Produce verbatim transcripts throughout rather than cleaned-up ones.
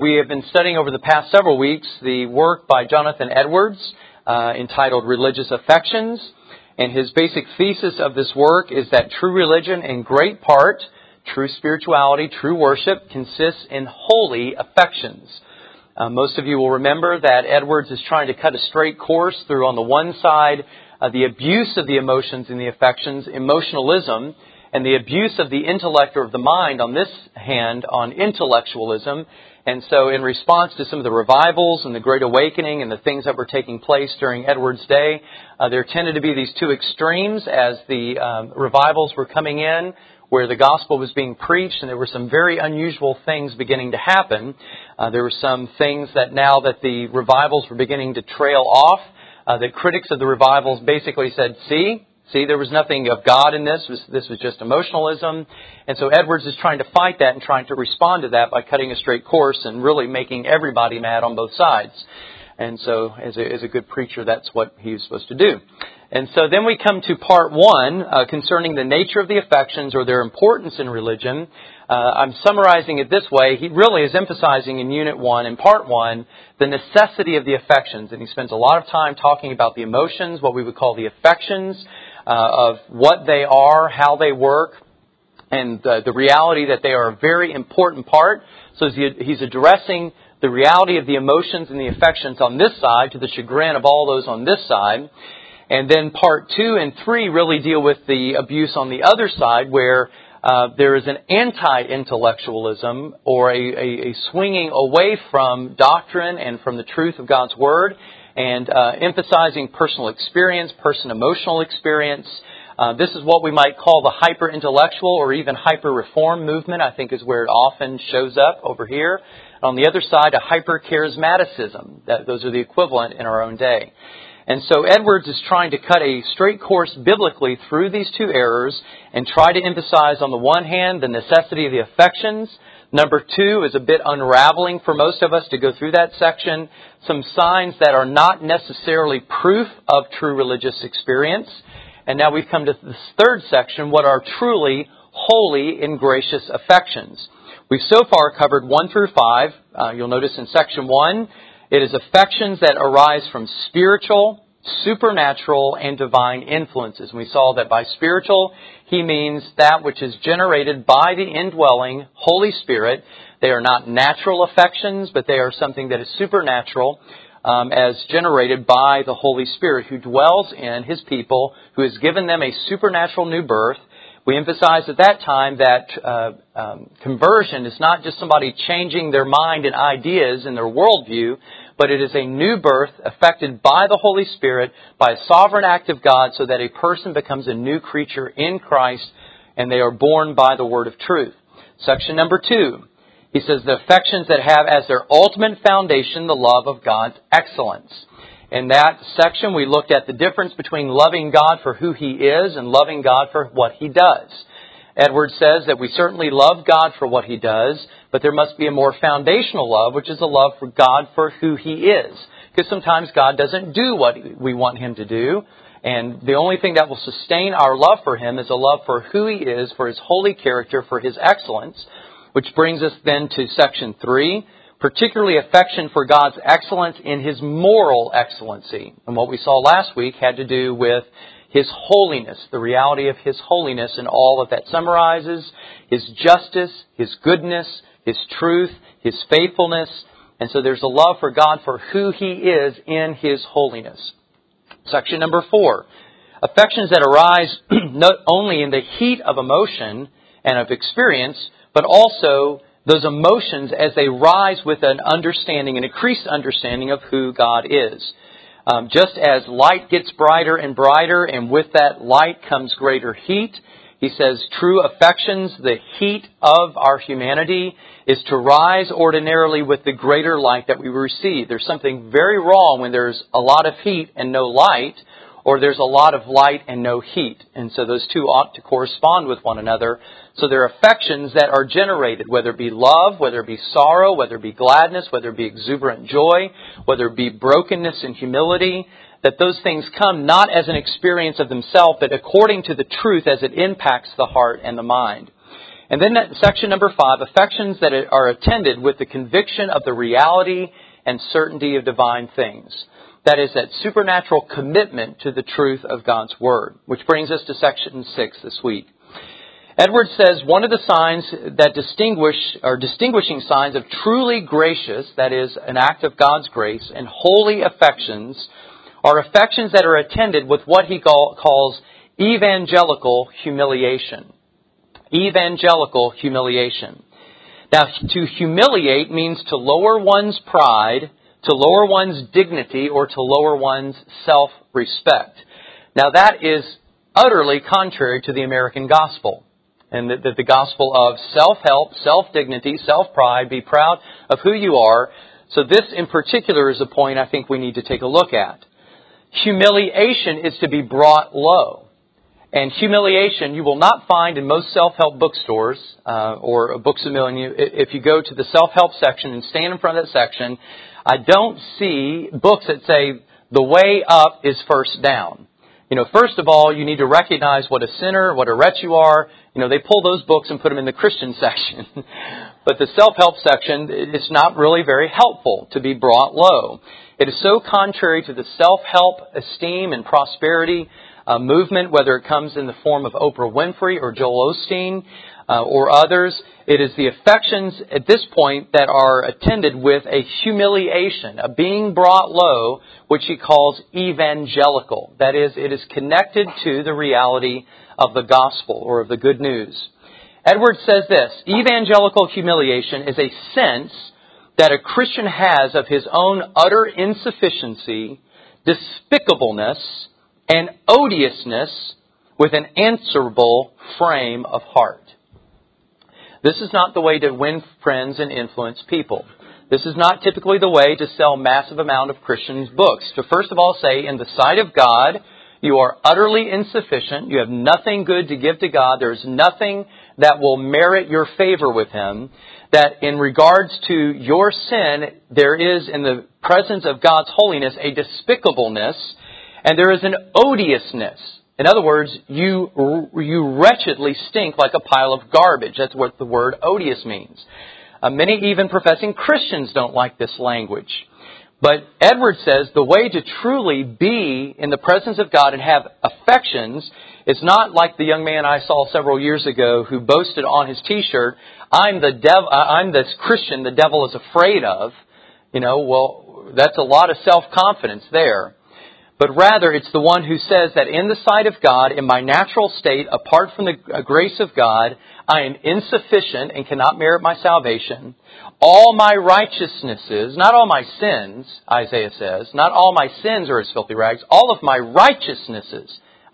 We have been studying over the past several weeks the work by Jonathan Edwards uh, entitled Religious Affections. And his basic thesis of this work is that true religion, in great part, true spirituality, true worship, consists in holy affections. Uh, most of you will remember that Edwards is trying to cut a straight course through, on the one side, uh, the abuse of the emotions and the affections, emotionalism, and the abuse of the intellect or of the mind, on this hand, on intellectualism. And so in response to some of the revivals and the Great Awakening and the things that were taking place during Edwards' day, uh, there tended to be these two extremes as the um, revivals were coming in, where the gospel was being preached, and there were some very unusual things beginning to happen. Uh, there were some things that now that the revivals were beginning to trail off, uh, the critics of the revivals basically said, see, See, there was nothing of God in this. This was just emotionalism. And so Edwards is trying to fight that and trying to respond to that by cutting a straight course and really making everybody mad on both sides. And so as a, as a good preacher, that's what he's supposed to do. And so then we come to part one uh, concerning the nature of the affections or their importance in religion. Uh, I'm summarizing it this way. He really is emphasizing in unit one, in part one, the necessity of the affections. And he spends a lot of time talking about the emotions, what we would call the affections, Uh, of what they are, how they work, and uh, the reality that they are a very important part. So he's addressing the reality of the emotions and the affections on this side to the chagrin of all those on this side. And then part two and three really deal with the abuse on the other side, where uh, there is an anti-intellectualism or a, a, a swinging away from doctrine and from the truth of God's Word, and uh, emphasizing personal experience, personal emotional experience. Uh, this is what we might call the hyper-intellectual or even hyper-reform movement, I think is where it often shows up over here. On the other side, a hyper-charismaticism. That, those are the equivalent in our own day. And so Edwards is trying to cut a straight course biblically through these two errors and try to emphasize, on the one hand, the necessity of the affections. Number two is a bit unraveling for most of us to go through that section. Some signs that are not necessarily proof of true religious experience. And now we've come to this third section, what are truly holy and gracious affections. We've so far covered one through five. Uh, you'll notice in section one, it is affections that arise from spiritual, supernatural, and divine influences. And we saw that by spiritual, he means that which is generated by the indwelling Holy Spirit. They are not natural affections, but they are something that is supernatural, um, as generated by the Holy Spirit who dwells in His people, who has given them a supernatural new birth. We emphasized at that time that uh, um, conversion is not just somebody changing their mind and ideas and their worldview, but it is a new birth affected by the Holy Spirit, by a sovereign act of God, so that a person becomes a new creature in Christ, and they are born by the word of truth. Section number two, he says the affections that have as their ultimate foundation the love of God's excellence. In that section, we looked at the difference between loving God for who He is and loving God for what He does. Edwards says that we certainly love God for what He does, but there must be a more foundational love, which is a love for God for who He is. Because sometimes God doesn't do what we want Him to do, and the only thing that will sustain our love for Him is a love for who He is, for His holy character, for His excellence, which brings us then to section three, particularly affection for God's excellence in His moral excellency. And what we saw last week had to do with His holiness, the reality of His holiness and all that that summarizes, His justice, His goodness, His truth, His faithfulness. And so there's a love for God for who He is in His holiness. Section number four, affections that arise not only in the heat of emotion and of experience, but also those emotions as they rise with an understanding, an increased understanding of who God is. Um, just as light gets brighter and brighter, and with that light comes greater heat, he says true affections, the heat of our humanity, is to rise ordinarily with the greater light that we receive. There's something very wrong when there's a lot of heat and no light, or there's a lot of light and no heat. And so those two ought to correspond with one another. So there are affections that are generated, whether it be love, whether it be sorrow, whether it be gladness, whether it be exuberant joy, whether it be brokenness and humility, that those things come not as an experience of themselves, but according to the truth as it impacts the heart and the mind. And then that section number five, affections that are attended with the conviction of the reality and certainty of divine things. That is, that supernatural commitment to the truth of God's Word, which brings us to section six this week. Edwards says one of the signs that distinguish, or distinguishing signs of truly gracious, that is, an act of God's grace, and holy affections are affections that are attended with what he call, calls evangelical humiliation. Evangelical humiliation. Now, to humiliate means to lower one's pride, to lower one's dignity, or to lower one's self-respect. Now, that is utterly contrary to the American gospel. And that the, the gospel of self-help, self-dignity, self-pride, be proud of who you are. So this in particular is a point I think we need to take a look at. Humiliation is to be brought low. And humiliation you will not find in most self-help bookstores uh, or Books a Million. If you go to the self-help section and stand in front of that section, I don't see books that say the way up is first down. You know, first of all, you need to recognize what a sinner, what a wretch you are. You know, they pull those books and put them in the Christian section. But the self-help section, it's not really very helpful to be brought low. It is so contrary to the self-help esteem and prosperity uh, movement, whether it comes in the form of Oprah Winfrey or Joel Osteen uh, or others. It is the affections at this point that are attended with a humiliation, a being brought low, which he calls evangelical. That is, it is connected to the reality of the gospel or of the good news. Edwards says this, evangelical humiliation is a sense that a Christian has of his own utter insufficiency, despicableness, and odiousness with an answerable frame of heart. This is not the way to win friends and influence people. This is not typically the way to sell massive amount of Christians' books. To first of all say, in the sight of God, you are utterly insufficient. You have nothing good to give to God. There's nothing that will merit your favor with Him. That in regards to your sin, there is in the presence of God's holiness a despicableness, and there is an odiousness. In other words, you you wretchedly stink like a pile of garbage. That's what the word odious means. Uh, many even professing Christians don't like this language. But Edwards says the way to truly be in the presence of God and have affections is not like the young man I saw several years ago who boasted on his T-shirt, I'm the dev- I'm this Christian the devil is afraid of. You know, well, that's a lot of self-confidence there. But rather, it's the one who says that in the sight of God, in my natural state, apart from the grace of God, I am insufficient and cannot merit my salvation. All my righteousnesses, not all my sins, Isaiah says, not all my sins are as filthy rags. All of my righteousnesses,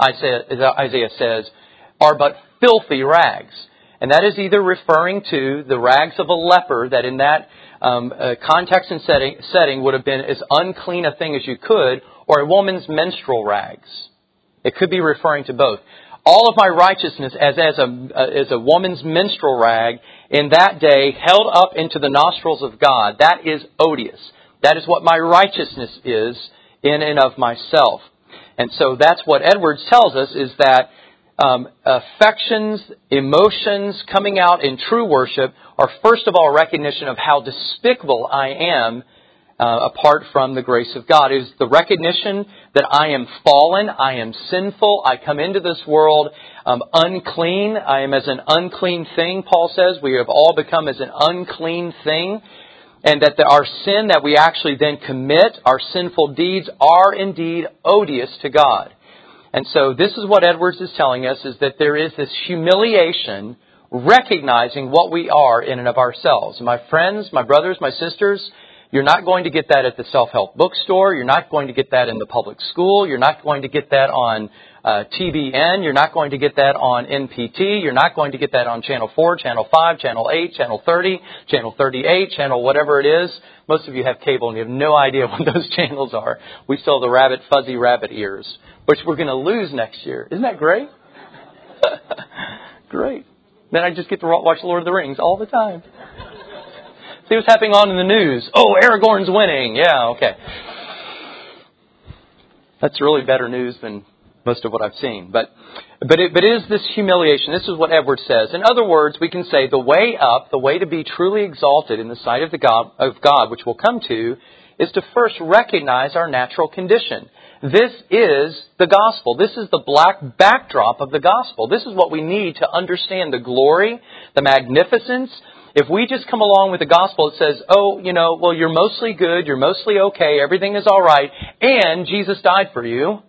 Isaiah says, are but filthy rags. And that is either referring to the rags of a leper that in that um, uh, context and setting, setting would have been as unclean a thing as you could, or a woman's menstrual rags. It could be referring to both. All of my righteousness as, as, a, as a woman's menstrual rag in that day held up into the nostrils of God. That is odious. That is what my righteousness is in and of myself. And so that's what Edwards tells us is that um, affections, emotions coming out in true worship are first of all a recognition of how despicable I am Uh, apart from the grace of God. It is the recognition that I am fallen, I am sinful, I come into this world um, unclean. I am as an unclean thing, Paul says. We have all become as an unclean thing. And that the, our sin that we actually then commit, our sinful deeds, are indeed odious to God. And so this is what Edwards is telling us, is that there is this humiliation recognizing what we are in and of ourselves. My friends, my brothers, my sisters, you're not going to get that at the self-help bookstore. You're not going to get that in the public school. You're not going to get that on uh, T B N. You're not going to get that on N P T. You're not going to get that on Channel four, Channel five, Channel eight, Channel thirty, Channel thirty-eight, Channel whatever it is. Most of you have cable and you have no idea what those channels are. We still have the rabbit, fuzzy rabbit ears, which we're going to lose next year. Isn't that great? Great. Then I just get to watch Lord of the Rings all the time. See what's happening on in the news. Oh, Aragorn's winning. Yeah, okay. That's really better news than most of what I've seen. But but it, but it is this humiliation. This is what Edwards says. In other words, we can say the way up, the way to be truly exalted in the sight of the God of God, which we'll come to, is to first recognize our natural condition. This is the gospel. This is the black backdrop of the gospel. This is what we need to understand the glory, the magnificence. If we just come along with the gospel, it says, oh, you know, well, you're mostly good, you're mostly okay, everything is all right, and Jesus died for you.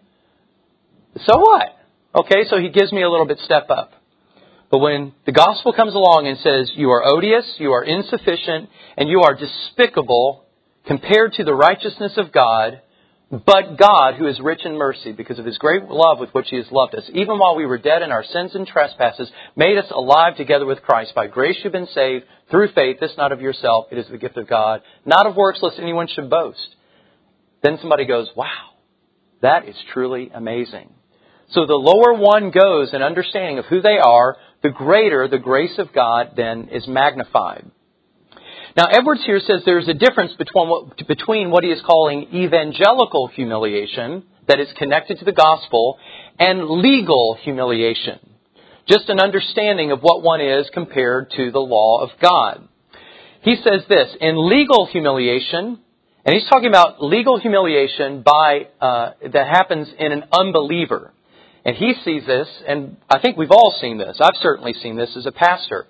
So what? Okay, so He gives me a little bit step up. But when the gospel comes along and says, you are odious, you are insufficient, and you are despicable compared to the righteousness of God, but God, who is rich in mercy, because of His great love with which He has loved us, even while we were dead in our sins and trespasses, made us alive together with Christ. By grace you've been saved, through faith, this not of yourself, it is the gift of God, not of works, lest anyone should boast. Then somebody goes, wow, that is truly amazing. So the lower one goes in understanding of who they are, the greater the grace of God then is magnified. Now, Edwards here says there's a difference between what, between what he is calling evangelical humiliation, that is connected to the gospel, and legal humiliation. Just an understanding of what one is compared to the law of God. He says this, in legal humiliation, and he's talking about legal humiliation by uh, that happens in an unbeliever. And he sees this, and I think we've all seen this. I've certainly seen this as a pastor.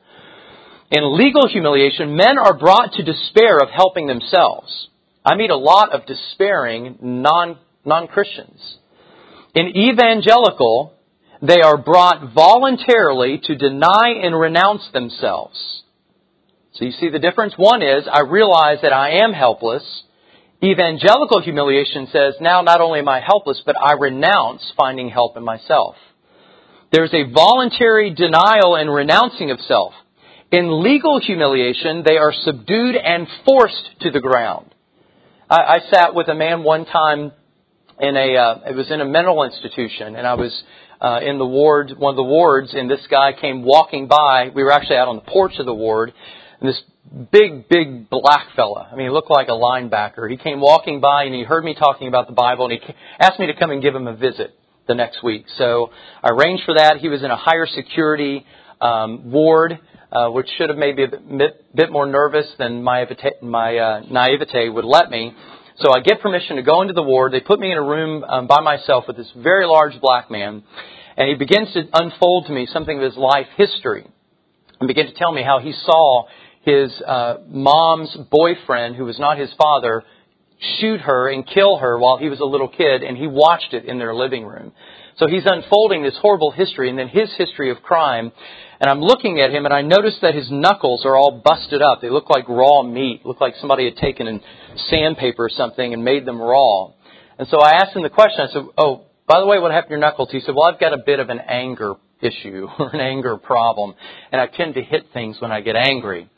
In legal humiliation, men are brought to despair of helping themselves. I meet a lot of despairing non, non-Christians. In evangelical, they are brought voluntarily to deny and renounce themselves. So you see the difference? One is, I realize that I am helpless. Evangelical humiliation says, now not only am I helpless, but I renounce finding help in myself. There's a voluntary denial and renouncing of self. In legal humiliation, they are subdued and forced to the ground. I, I sat with a man one time in a, uh, it was in a mental institution, and I was uh, in the ward, one of the wards, and this guy came walking by. We were actually out on the porch of the ward, and this big, big black fella. I mean, he looked like a linebacker. He came walking by, and he heard me talking about the Bible, and he asked me to come and give him a visit the next week. So I arranged for that. He was in a higher security um, ward. Uh, which should have made me a bit, bit more nervous than my, my uh, naivete would let me. So I get permission to go into the ward. They put me in a room um, by myself with this very large black man. And he begins to unfold to me something of his life history. And begin to tell me how he saw his uh, mom's boyfriend, who was not his father, shoot her and kill her while he was a little kid. And he watched it in their living room. So he's unfolding this horrible history and then his history of crime. And I'm looking at him and I notice that his knuckles are all busted up. They look like raw meat. Look like somebody had taken in sandpaper or something and made them raw. And so I asked him the question. I said, oh, by the way, what happened to your knuckles? He said, well, I've got a bit of an anger issue or an anger problem. And I tend to hit things when I get angry.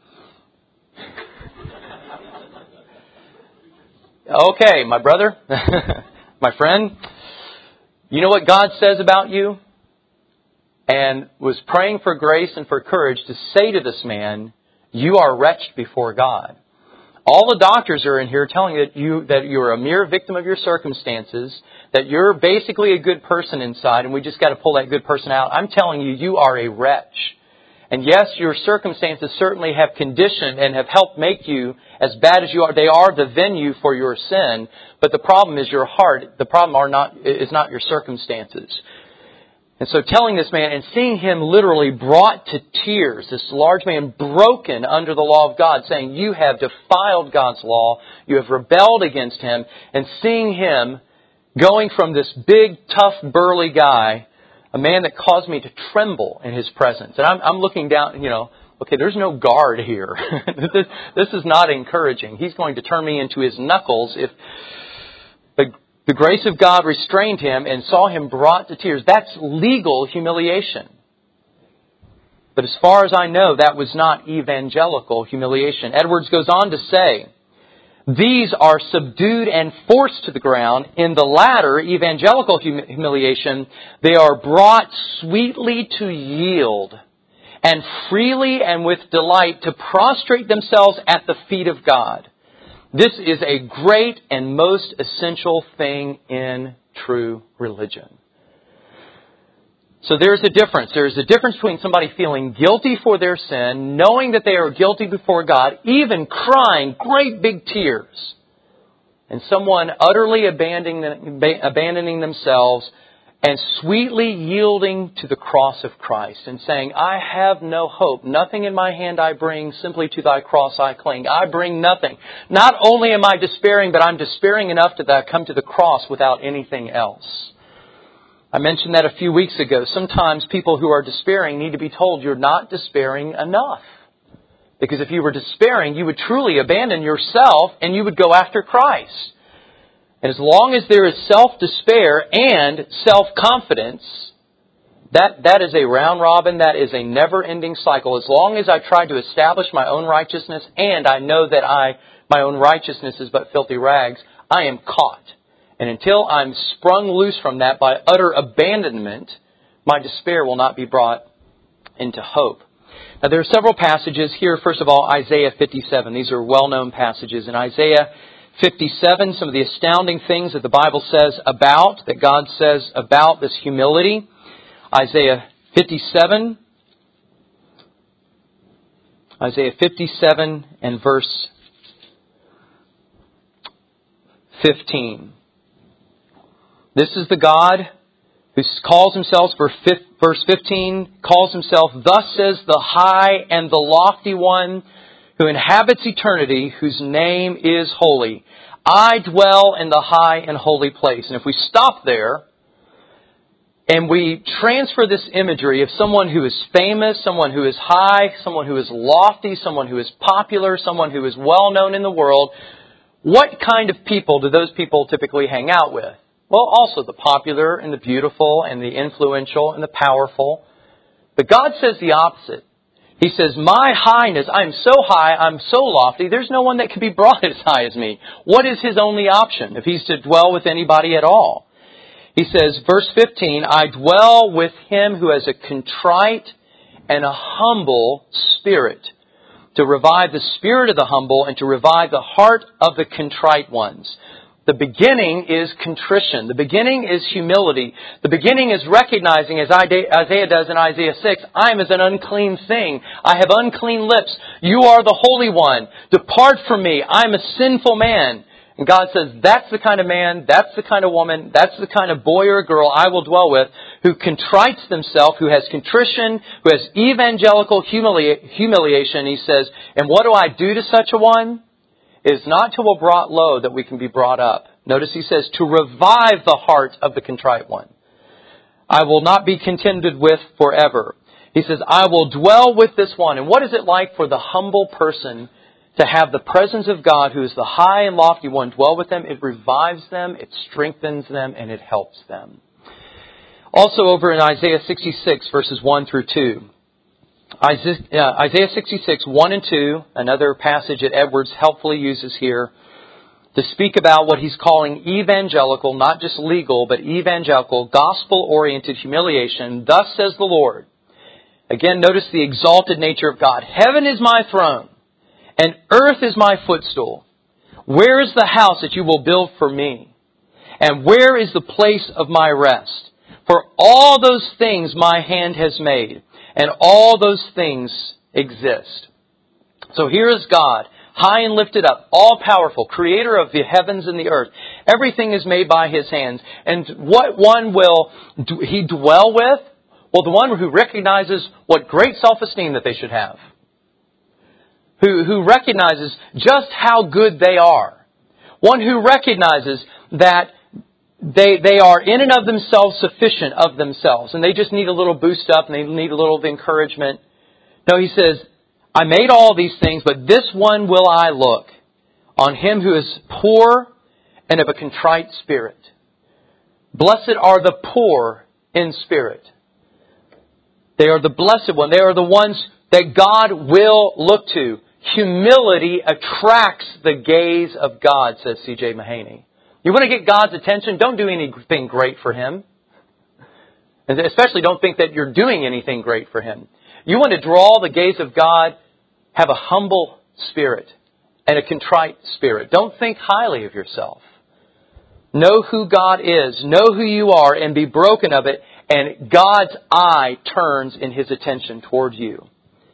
Okay, my brother, my friend, you know what God says about you? And was praying for grace and for courage to say to this man, you are wretched before God. All the doctors are in here telling you that, you, that you're a mere victim of your circumstances, that you're basically a good person inside, and we just got to pull that good person out. I'm telling you, you are a wretch. And yes, your circumstances certainly have conditioned and have helped make you as bad as you are. They are the venue for your sin, but the problem is your heart. The problem are not is not your circumstances. And so telling this man and seeing him literally brought to tears, this large man broken under the law of God, saying, you have defiled God's law, you have rebelled against Him, and seeing him going from this big, tough, burly guy, a man that caused me to tremble in his presence. And I'm, I'm looking down, you know, okay, there's no guard here. this, this is not encouraging. He's going to turn me into his knuckles if the The grace of God restrained him and saw him brought to tears. That's legal humiliation. But as far as I know, that was not evangelical humiliation. Edwards goes on to say, these are subdued and forced to the ground. In the latter, evangelical hum- humiliation, they are brought sweetly to yield and freely and with delight to prostrate themselves at the feet of God. This is a great and most essential thing in true religion. So there's a difference. There's a difference between somebody feeling guilty for their sin, knowing that they are guilty before God, even crying great big tears, and someone utterly abandoning, abandoning themselves and sweetly yielding to the cross of Christ and saying, I have no hope. Nothing in my hand I bring, simply to thy cross I cling. I bring nothing. Not only am I despairing, but I'm despairing enough that I come to the cross without anything else. I mentioned that a few weeks ago. Sometimes people who are despairing need to be told you're not despairing enough. Because if you were despairing, you would truly abandon yourself and you would go after Christ. And as long as there is self-despair and self-confidence, that, that is a round robin, that is a never-ending cycle. As long as I try to establish my own righteousness and I know that I my own righteousness is but filthy rags, I am caught. And until I'm sprung loose from that by utter abandonment, my despair will not be brought into hope. Now there are several passages here. First of all, Isaiah fifty-seven. These are well-known passages. In Isaiah fifty-seven, some of the astounding things that the Bible says about, that God says about this humility. Isaiah fifty-seven. Isaiah fifty-seven and verse fifteen. This is the God who calls himself, verse fifteen, calls himself, thus says the high and the lofty one, who inhabits eternity, whose name is holy. I dwell in the high and holy place. And if we stop there, and we transfer this imagery of someone who is famous, someone who is high, someone who is lofty, someone who is popular, someone who is well known in the world, what kind of people do those people typically hang out with? Well, also the popular and the beautiful and the influential and the powerful. But God says the opposite. He says, my highness, I'm so high, I'm so lofty, there's no one that can be brought as high as me. What is his only option if he's to dwell with anybody at all? He says, verse fifteen, I dwell with him who has a contrite and a humble spirit, to revive the spirit of the humble and to revive the heart of the contrite ones. The beginning is contrition. The beginning is humility. The beginning is recognizing, as Isaiah does in Isaiah six, I am as an unclean thing. I have unclean lips. You are the Holy One. Depart from me. I am a sinful man. And God says, that's the kind of man, that's the kind of woman, that's the kind of boy or girl I will dwell with, who contrites themselves, who has contrition, who has evangelical humili- humiliation. He says, and what do I do to such a one? It is not till we're brought low that we can be brought up. Notice he says, to revive the heart of the contrite one. I will not be contended with forever. He says, I will dwell with this one. And what is it like for the humble person to have the presence of God, who is the high and lofty one, dwell with them? It revives them, it strengthens them, and it helps them. Also over in Isaiah sixty-six, verses one through two. Isaiah sixty-six, one and two, another passage that Edwards helpfully uses here to speak about what he's calling evangelical, not just legal, but evangelical, gospel-oriented humiliation. Thus says the Lord. Again, notice the exalted nature of God. Heaven is my throne, and earth is my footstool. Where is the house that you will build for me? And where is the place of my rest? For all those things my hand has made, and all those things exist. So here is God, high and lifted up, all-powerful, creator of the heavens and the earth. Everything is made by his hands. And what one will he dwell with? Well, the one who recognizes what great self-esteem that they should have. Who, who recognizes just how good they are. One who recognizes that They they are in and of themselves sufficient of themselves. And they just need a little boost up and they need a little encouragement. No, he says, I made all these things, but this one will I look, on him who is poor and of a contrite spirit. Blessed are the poor in spirit. They are the blessed one. They are the ones that God will look to. Humility attracts the gaze of God, says C J Mahaney. You want to get God's attention? Don't do anything great for Him. And especially don't think that you're doing anything great for Him. You want to draw the gaze of God? Have a humble spirit and a contrite spirit. Don't think highly of yourself. Know who God is. Know who you are and be broken of it and God's eye turns in His attention toward you.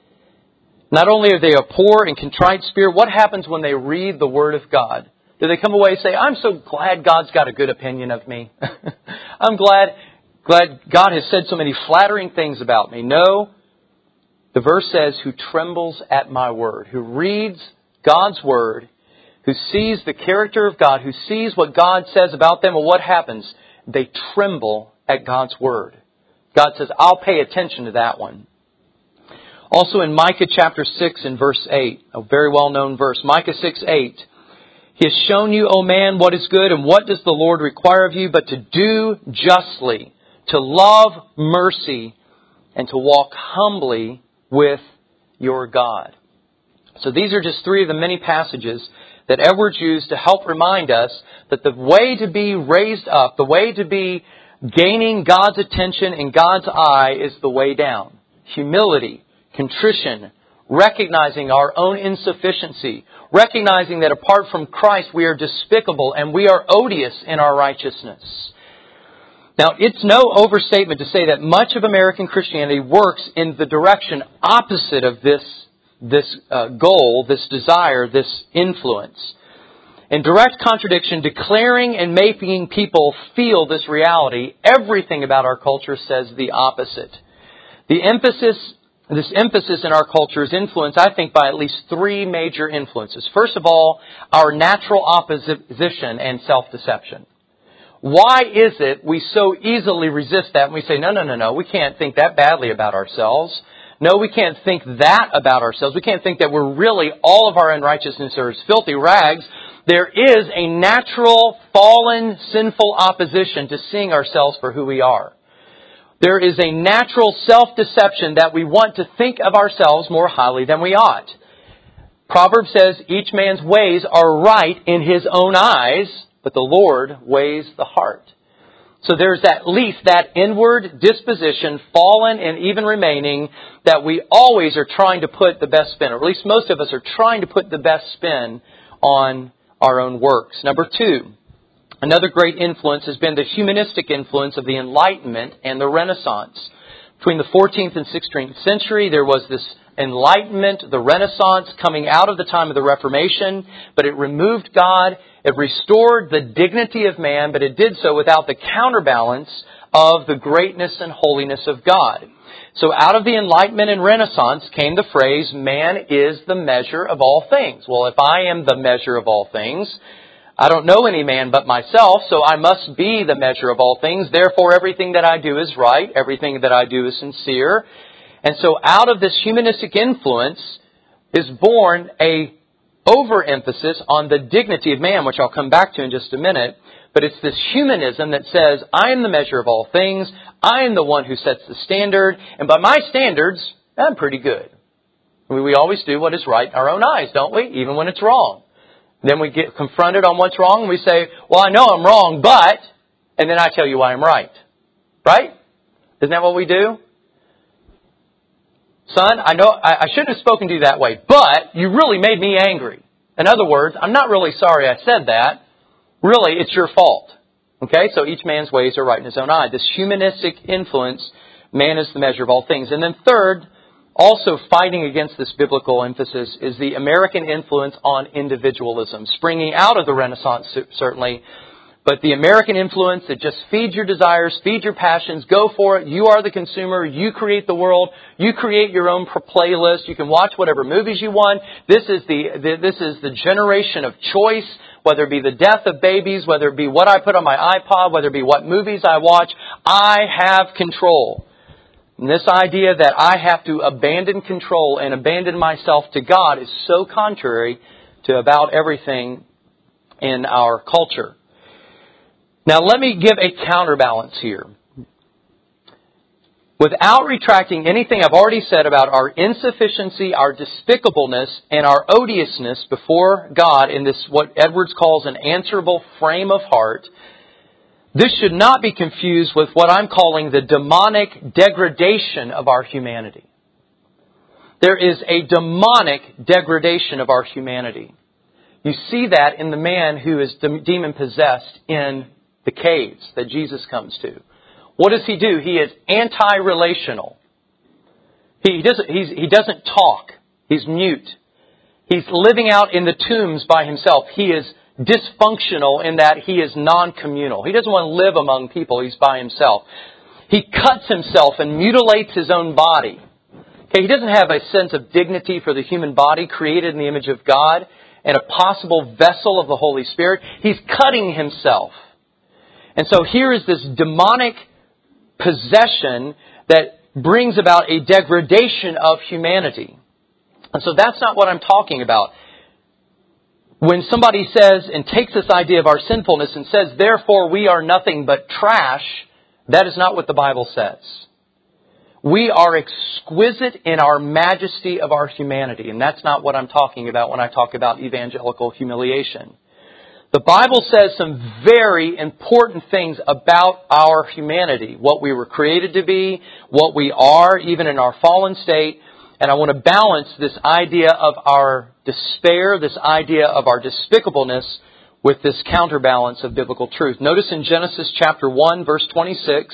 Not only are they a poor and contrite spirit, what happens when they read the Word of God? Do they come away and say, I'm so glad God's got a good opinion of me. I'm glad, glad God has said so many flattering things about me. No, the verse says, who trembles at my word, who reads God's Word, who sees the character of God, who sees what God says about them, and what happens? They tremble at God's Word. God says, I'll pay attention to that one. Also in Micah chapter six and verse eight, a very well-known verse, Micah six eight, He has shown you, O man, what is good, and what does the Lord require of you, but to do justly, to love mercy, and to walk humbly with your God. So these are just three of the many passages that Edwards used to help remind us that the way to be raised up, the way to be gaining God's attention and God's eye is the way down. Humility, contrition, recognizing our own insufficiency, recognizing that apart from Christ we are despicable and we are odious in our righteousness. Now, it's no overstatement to say that much of American Christianity works in the direction opposite of this, this uh, goal, this desire, this influence. In direct contradiction, declaring and making people feel this reality, everything about our culture says the opposite. The emphasis, this emphasis in our culture is influenced, I think, by at least three major influences. First of all, our natural opposition and self-deception. Why is it we so easily resist that and we say, no, no, no, no, we can't think that badly about ourselves. No, we can't think that about ourselves. We can't think that we're really, all of our unrighteousness are as filthy rags. There is a natural, fallen, sinful opposition to seeing ourselves for who we are. There is a natural self-deception that we want to think of ourselves more highly than we ought. Proverbs says each man's ways are right in his own eyes, but the Lord weighs the heart. So there's at least that inward disposition, fallen and even remaining, that we always are trying to put the best spin, or at least most of us are trying to put the best spin on our own works. Number two, another great influence has been the humanistic influence of the Enlightenment and the Renaissance. Between the fourteenth and sixteenth century, there was this Enlightenment, the Renaissance, coming out of the time of the Reformation, but it removed God. It restored the dignity of man, but it did so without the counterbalance of the greatness and holiness of God. So out of the Enlightenment and Renaissance came the phrase, man is the measure of all things. Well, if I am the measure of all things, I don't know any man but myself, so I must be the measure of all things. Therefore, everything that I do is right. Everything that I do is sincere. And so out of this humanistic influence is born a overemphasis on the dignity of man, which I'll come back to in just a minute. But it's this humanism that says, I am the measure of all things. I am the one who sets the standard. And by my standards, I'm pretty good. We always do what is right in our own eyes, don't we? Even when it's wrong. Then we get confronted on what's wrong, and we say, well, I know I'm wrong, but... And then I tell you why I'm right. Right? Isn't that what we do? Son, I know I, I shouldn't have spoken to you that way, but you really made me angry. In other words, I'm not really sorry I said that. Really, it's your fault. Okay? So each man's ways are right in his own eye. This humanistic influence, man is the measure of all things. And then third, also fighting against this biblical emphasis is the American influence on individualism, springing out of the Renaissance, certainly. But the American influence that just feeds your desires, feeds your passions, go for it. You are the consumer. You create the world. You create your own playlist. You can watch whatever movies you want. This is the, the this is the generation of choice, whether it be the death of babies, whether it be what I put on my iPod, whether it be what movies I watch. I have control. And this idea that I have to abandon control and abandon myself to God is so contrary to about everything in our culture. Now, let me give a counterbalance here. Without retracting anything I've already said about our insufficiency, our despicableness, and our odiousness before God in this, what Edwards calls an answerable frame of heart, this should not be confused with what I'm calling the demonic degradation of our humanity. There is a demonic degradation of our humanity. You see that in the man who is demon-possessed in the caves that Jesus comes to. What does he do? He is anti-relational. He doesn't, he's, he doesn't talk. He's mute. He's living out in the tombs by himself. He is dysfunctional in that he is non-communal. He doesn't want to live among people. He's by himself. He cuts himself and mutilates his own body. Okay, he doesn't have a sense of dignity for the human body created in the image of God and a possible vessel of the Holy Spirit. He's cutting himself. And so here is this demonic possession that brings about a degradation of humanity. And so that's not what I'm talking about. When somebody says and takes this idea of our sinfulness and says, therefore we are nothing but trash, that is not what the Bible says. We are exquisite in our majesty of our humanity, and that's not what I'm talking about when I talk about evangelical humiliation. The Bible says some very important things about our humanity, what we were created to be, what we are, even in our fallen state. And I want to balance this idea of our despair, this idea of our despicableness, with this counterbalance of biblical truth. Notice in Genesis chapter one, verse twenty-six,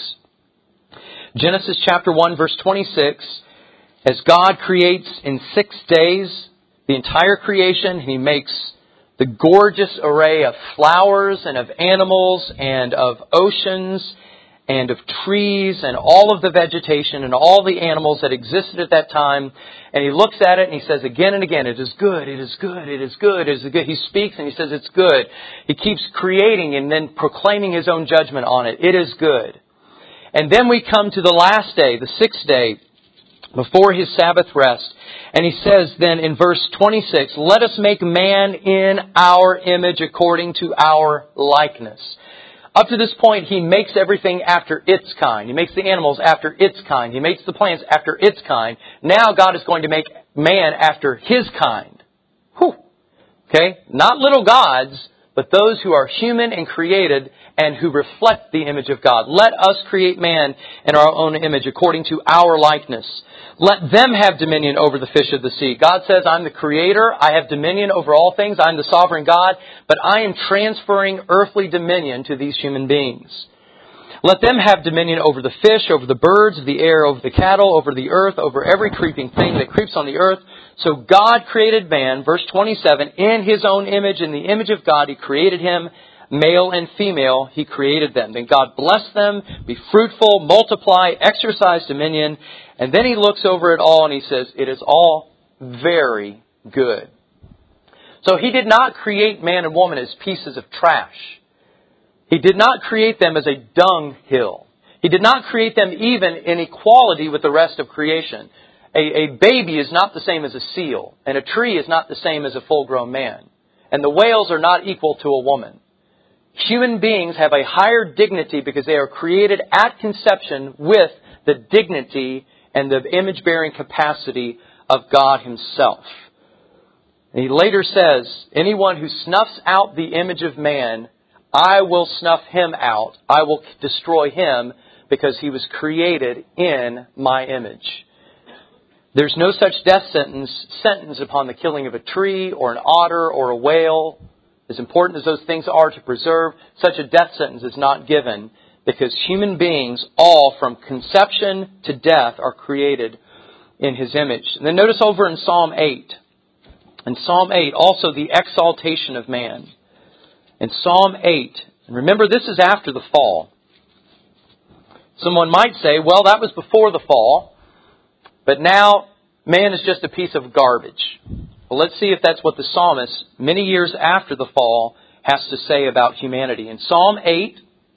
Genesis chapter one, verse twenty-six, as God creates in six days the entire creation, He makes the gorgeous array of flowers and of animals and of oceans and of trees and all of the vegetation and all the animals that existed at that time. And He looks at it and He says again and again, it is good, it is good, it is good, it is good. He speaks and He says it's good. He keeps creating and then proclaiming His own judgment on it. It is good. And then we come to the last day, the sixth day, before His Sabbath rest. And He says then in verse twenty-six, let us make man in our image according to our likeness. Up to this point, He makes everything after its kind. He makes the animals after its kind. He makes the plants after its kind. Now God is going to make man after His kind. Whew. Okay? Not little gods, but those who are human and created and who reflect the image of God. Let us create man in our own image according to our likeness. Let them have dominion over the fish of the sea. God says, I'm the creator. I have dominion over all things. I'm the sovereign God. But I am transferring earthly dominion to these human beings. Let them have dominion over the fish, over the birds of the air, over the cattle, over the earth, over every creeping thing that creeps on the earth. So God created man, verse twenty-seven, in His own image, in the image of God He created him. Male and female, He created them. Then God blessed them, be fruitful, multiply, exercise dominion. And then He looks over it all and He says, it is all very good. So He did not create man and woman as pieces of trash. He did not create them as a dunghill. He did not create them even in equality with the rest of creation. A, a baby is not the same as a seal, and a tree is not the same as a full-grown man. And the whales are not equal to a woman. Human beings have a higher dignity because they are created at conception with the dignity and the image-bearing capacity of God Himself. And He later says, anyone who snuffs out the image of man, I will snuff him out. I will destroy him because he was created in my image. There's no such death sentence sentence upon the killing of a tree or an otter or a whale. As important as those things are to preserve, such a death sentence is not given because human beings, all from conception to death, are created in His image. And then notice over in Psalm eight. In Psalm eight, also the exaltation of man. In Psalm eight, and remember this is after the fall. Someone might say, well, that was before the fall, but now man is just a piece of garbage. Well, let's see if that's what the psalmist, many years after the fall, has to say about humanity. In Psalm eight,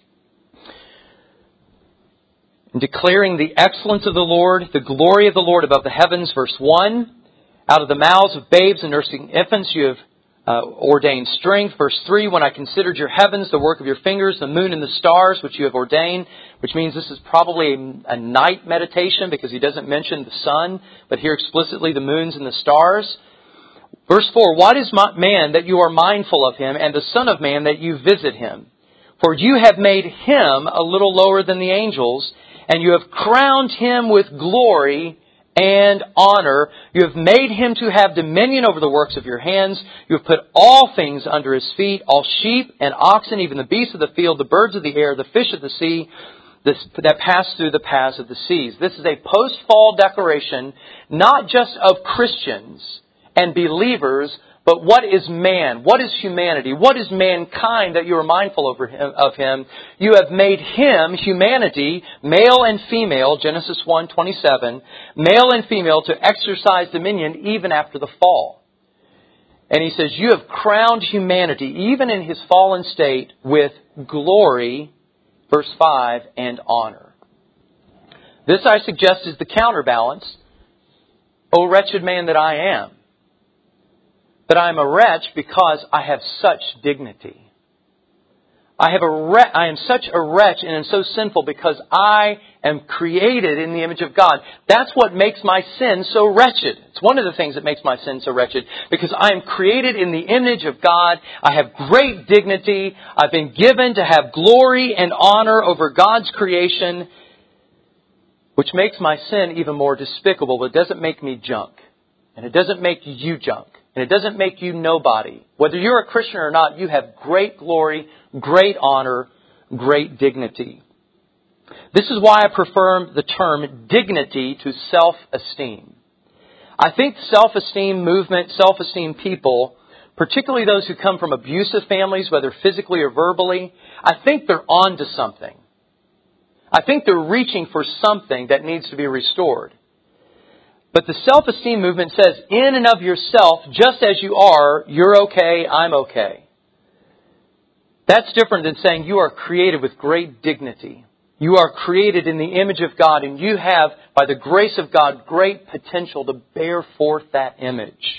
in declaring the excellence of the Lord, the glory of the Lord above the heavens, verse one, out of the mouths of babes and nursing infants you have uh, ordained strength. Verse three, when I considered your heavens, the work of your fingers, the moon and the stars, which you have ordained, which means this is probably a, a night meditation because he doesn't mention the sun, but here explicitly the moons and the stars. Verse four, what is man that you are mindful of him, and the son of man that you visit him? For you have made him a little lower than the angels, and you have crowned him with glory and honor. You have made him to have dominion over the works of your hands. You have put all things under his feet, all sheep and oxen, even the beasts of the field, the birds of the air, the fish of the sea, this, that pass through the paths of the seas. This is a post-fall declaration, not just of Christians and believers, but what is man? What is humanity? What is mankind that you are mindful over him, of him? You have made him, humanity, male and female, Genesis one twenty-seven, male and female to exercise dominion even after the fall. And he says, you have crowned humanity, even in his fallen state, with glory, verse five, and honor. This, I suggest, is the counterbalance. O wretched man that I am. But I am a wretch because I have such dignity. I have a wre- I am such a wretch and am so sinful because I am created in the image of God. That's what makes my sin so wretched. It's one of the things that makes my sin so wretched, because I am created in the image of God. I have great dignity. I've been given to have glory and honor over God's creation, which makes my sin even more despicable. But it doesn't make me junk. And it doesn't make you junk. And it doesn't make you nobody. Whether you're a Christian or not, you have great glory, great honor, great dignity. This is why I prefer the term dignity to self-esteem. I think self-esteem movement, self-esteem people, particularly those who come from abusive families, whether physically or verbally, I think they're on to something. I think they're reaching for something that needs to be restored. But the self-esteem movement says, in and of yourself, just as you are, you're okay, I'm okay. That's different than saying you are created with great dignity. You are created in the image of God, and you have, by the grace of God, great potential to bear forth that image.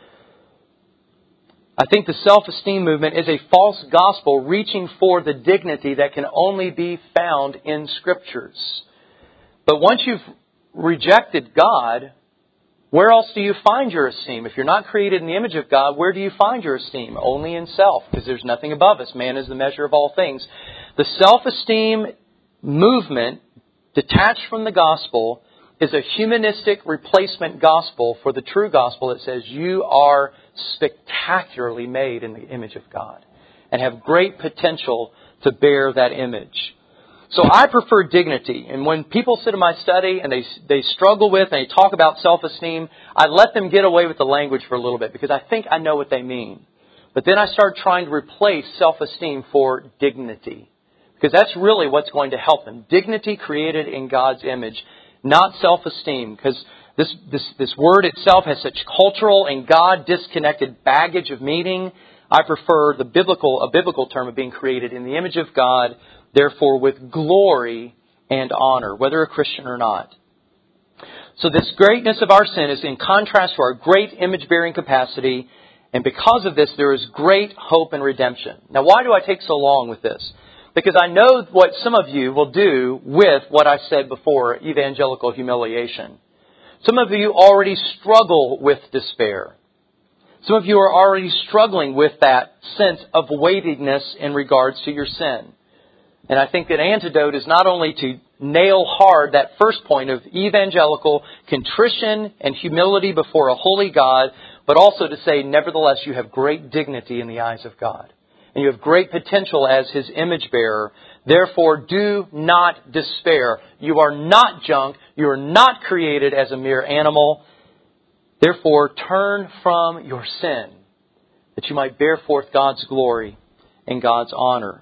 I think the self-esteem movement is a false gospel reaching for the dignity that can only be found in Scriptures. But once you've rejected God, where else do you find your esteem? If you're not created in the image of God, where do you find your esteem? Only in self, because there's nothing above us. Man is the measure of all things. The self-esteem movement, detached from the gospel, is a humanistic replacement gospel for the true gospel that says you are spectacularly made in the image of God and have great potential to bear that image. So I prefer dignity. And when people sit in my study and they they struggle with and they talk about self-esteem, I let them get away with the language for a little bit because I think I know what they mean. But then I start trying to replace self-esteem for dignity, because that's really what's going to help them. Dignity created in God's image, not self-esteem, because this, this, this word itself has such cultural and God-disconnected baggage of meaning. I prefer the biblical, a biblical term of being created in the image of God, therefore with glory and honor, whether a Christian or not. So this greatness of our sin is in contrast to our great image-bearing capacity, and because of this, there is great hope and redemption. Now, why do I take so long with this? Because I know what some of you will do with what I said before, evangelical humiliation. Some of you already struggle with despair. Some of you are already struggling with that sense of weightiness in regards to your sin. And I think that antidote is not only to nail hard that first point of evangelical contrition and humility before a holy God, but also to say, nevertheless, you have great dignity in the eyes of God. And you have great potential as His image bearer. Therefore, do not despair. You are not junk. You are not created as a mere animal. Therefore, turn from your sin, that you might bear forth God's glory and God's honor.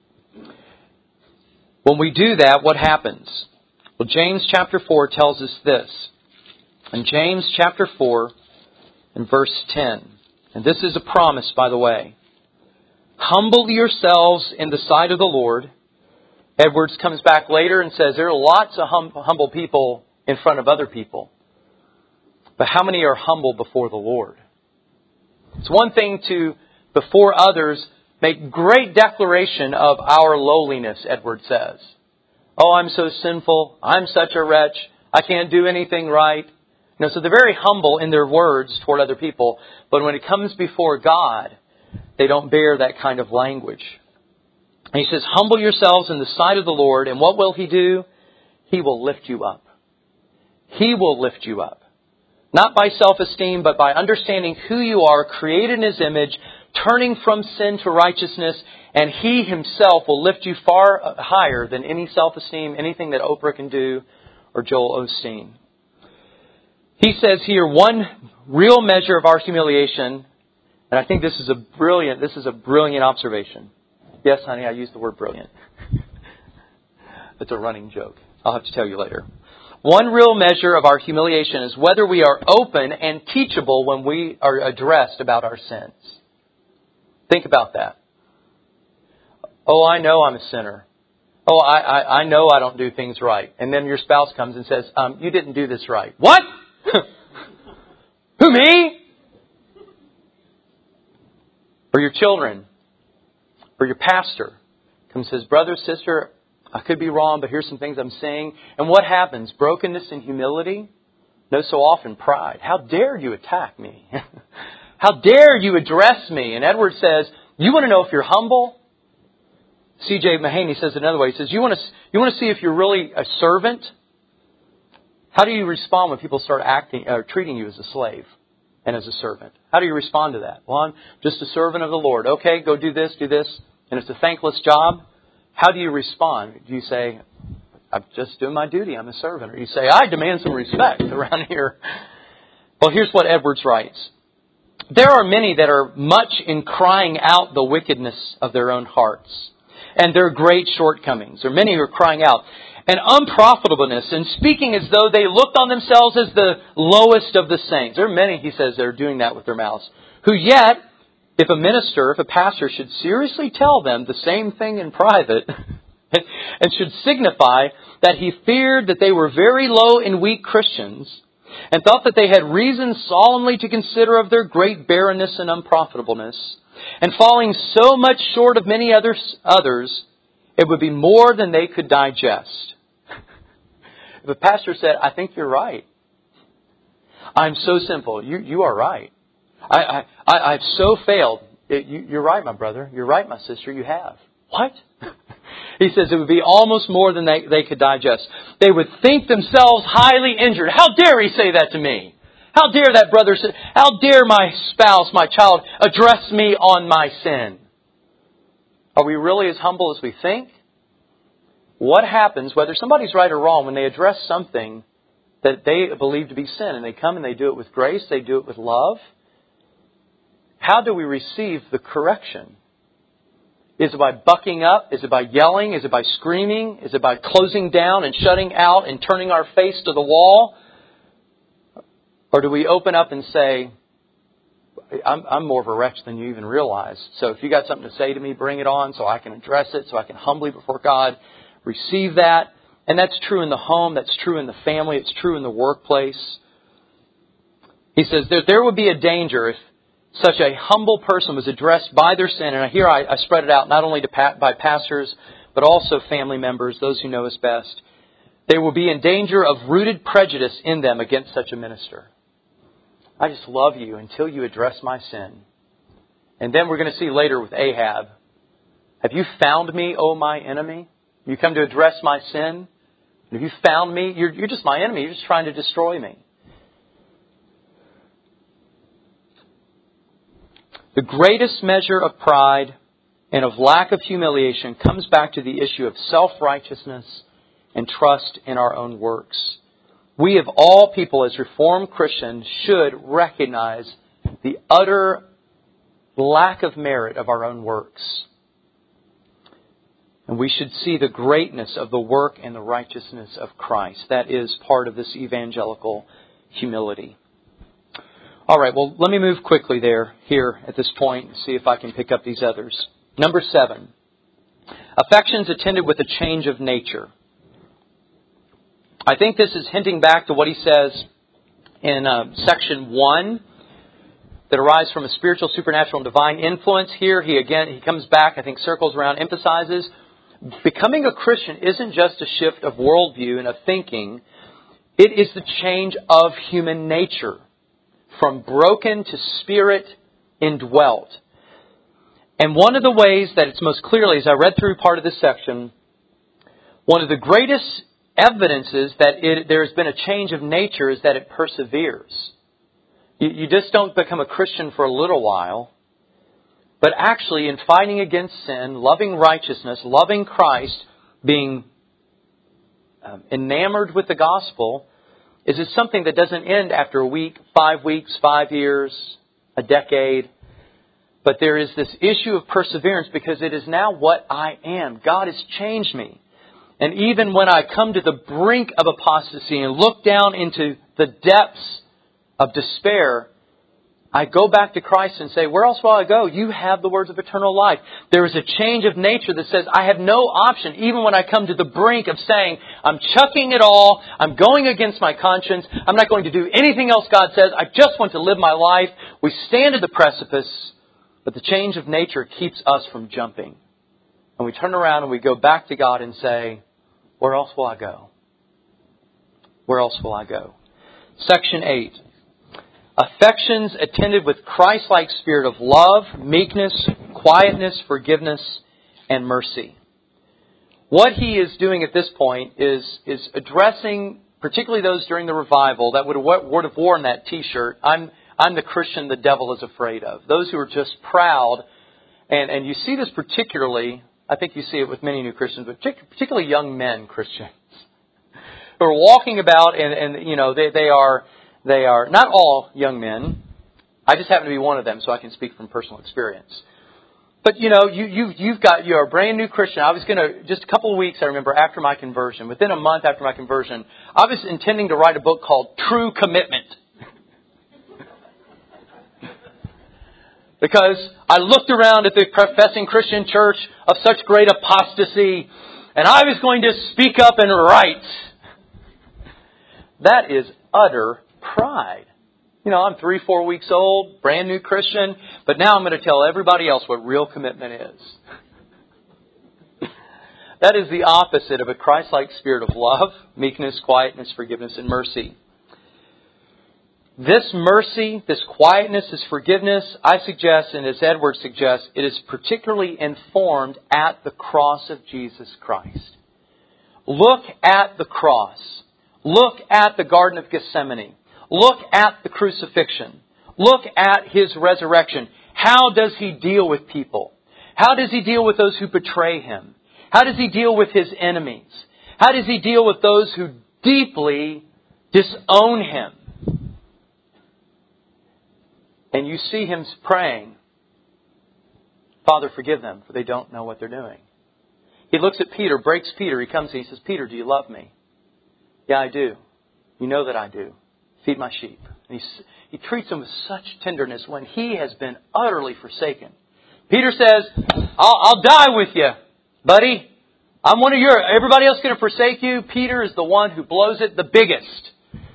When we do that, what happens? Well, James chapter four tells us this. In James chapter four, in verse ten, and this is a promise, by the way. Humble yourselves in the sight of the Lord. Edwards comes back later and says there are lots of hum- humble people in front of other people. But how many are humble before the Lord? It's one thing to, before others, make great declaration of our lowliness, Edwards says. Oh, I'm so sinful. I'm such a wretch. I can't do anything right. You know, so they're very humble in their words toward other people. But when it comes before God, they don't bear that kind of language. And he says, humble yourselves in the sight of the Lord, and what will He do? He will lift you up. He will lift you up. Not by self-esteem, but by understanding who you are, created in His image, turning from sin to righteousness, and He Himself will lift you far higher than any self-esteem, anything that Oprah can do or Joel Osteen. He says here, one real measure of our humiliation, and I think this is a brilliant, this is a brilliant observation. Yes, honey, I used the word brilliant. It's a running joke. I'll have to tell you later. One real measure of our humiliation is whether we are open and teachable when we are addressed about our sins. Think about that. Oh, I know I'm a sinner. Oh, I, I, I know I don't do things right. And then your spouse comes and says, um, you didn't do this right. What? Who, me? Or your children. Or your pastor comes and says, brother, sister, I could be wrong, but here's some things I'm saying. And what happens? Brokenness and humility? No, so often pride. How dare you attack me? How dare you address me? And Edward says, you want to know if you're humble? C J Mahaney says it another way. He says, you want to, you want to see if you're really a servant? How do you respond when people start acting or treating you as a slave and as a servant? How do you respond to that? Well, I'm just a servant of the Lord. Okay, go do this, do this. And it's a thankless job. How do you respond? Do you say, I'm just doing my duty, I'm a servant? Or you say, I demand some respect around here. Well, here's what Edwards writes. There are many that are much in crying out the wickedness of their own hearts and their great shortcomings. There are many who are crying out. And unprofitableness and speaking as though they looked on themselves as the lowest of the saints. There are many, he says, that are doing that with their mouths. Who yet, if a minister, if a pastor should seriously tell them the same thing in private and should signify that he feared that they were very low and weak Christians and thought that they had reason solemnly to consider of their great barrenness and unprofitableness and falling so much short of many others, others, it would be more than they could digest. If a pastor said, I think you're right. I'm so simple. You, you are right. I, I, I, I've so failed. It, you, you're right, my brother. You're right, my sister. You have. What? He says it would be almost more than they, they could digest. They would think themselves highly injured. How dare he say that to me? How dare that brother say, how dare my spouse, my child, address me on my sin? Are we really as humble as we think? What happens, whether somebody's right or wrong, when they address something that they believe to be sin, and they come and they do it with grace, they do it with love? How do we receive the correction? Is it by bucking up? Is it by yelling? Is it by screaming? Is it by closing down and shutting out and turning our face to the wall? Or do we open up and say, I'm, I'm more of a wretch than you even realize. So if you got something to say to me, bring it on so I can address it, so I can humbly before God receive that. And that's true in the home. That's true in the family. It's true in the workplace. He says that there would be a danger if such a humble person was addressed by their sin. And here I, I spread it out not only to pa- by pastors, but also family members, those who know us best. They will be in danger of rooted prejudice in them against such a minister. I just love you until you address my sin. And then we're going to see later with Ahab. Have you found me, O my enemy? You come to address my sin? Have you found me? You're, you're just my enemy. You're just trying to destroy me. The greatest measure of pride and of lack of humiliation comes back to the issue of self-righteousness and trust in our own works. We of all people as Reformed Christians should recognize the utter lack of merit of our own works. And we should see the greatness of the work and the righteousness of Christ. That is part of this evangelical humility. All right, well, let me move quickly there, here at this point, and see if I can pick up these others. Number seven, affections attended with a change of nature. I think this is hinting back to what he says in uh, section one that arise from a spiritual, supernatural, and divine influence. Here, he again, he comes back, I think circles around, emphasizes becoming a Christian isn't just a shift of worldview and of thinking. It is the change of human nature from broken to spirit indwelt. And one of the ways that it's most clearly, as I read through part of this section, one of the greatest evidences that it, there has been a change of nature is that it perseveres. You, you just don't become a Christian for a little while. But actually, in fighting against sin, loving righteousness, loving Christ, being um, enamored with the gospel, is it something that doesn't end after a week, five weeks, five years, a decade. But there is this issue of perseverance because it is now what I am. God has changed me. And even when I come to the brink of apostasy and look down into the depths of despair, I go back to Christ and say, where else will I go? You have the words of eternal life. There is a change of nature that says I have no option, even when I come to the brink of saying, I'm chucking it all, I'm going against my conscience, I'm not going to do anything else God says, I just want to live my life. We stand at the precipice, but the change of nature keeps us from jumping. And we turn around and we go back to God and say, where else will I go? Where else will I go? Section eight. Affections attended with Christ-like spirit of love, meekness, quietness, forgiveness, and mercy. What he is doing at this point is, is addressing, particularly those during the revival, that would have, would have worn that t-shirt, I'm, I'm the Christian the devil is afraid of. Those who are just proud. And, and you see this particularly, I think you see it with many new Christians, but particularly young men Christians, who are walking about and, and you know, they, they are... They are not all young men. I just happen to be one of them, so I can speak from personal experience. But you know, you, you, you've got, you're a brand new Christian. I was going to, just a couple of weeks, I remember, after my conversion, within a month after my conversion, I was intending to write a book called True Commitment. Because I looked around at the professing Christian church of such great apostasy, and I was going to speak up and write. That is utter pride. You know, I'm three, four weeks old, brand new Christian, but now I'm going to tell everybody else what real commitment is. That is the opposite of a Christ-like spirit of love, meekness, quietness, forgiveness, and mercy. This mercy, this quietness, this forgiveness, I suggest, and as Edward suggests, it is particularly informed at the cross of Jesus Christ. Look at the cross. Look at the Garden of Gethsemane. Look at the crucifixion. Look at His resurrection. How does He deal with people? How does He deal with those who betray Him? How does He deal with His enemies? How does He deal with those who deeply disown Him? And you see Him praying, Father, forgive them, for they don't know what they're doing. He looks at Peter, breaks Peter. He comes and He says, Peter, do you love me? Yeah, I do. You know that I do. Feed my sheep. And he, he treats him with such tenderness when he has been utterly forsaken. Peter says, I'll, I'll die with you, buddy. I'm one of your... Everybody else is going to forsake you. Peter is the one who blows it the biggest.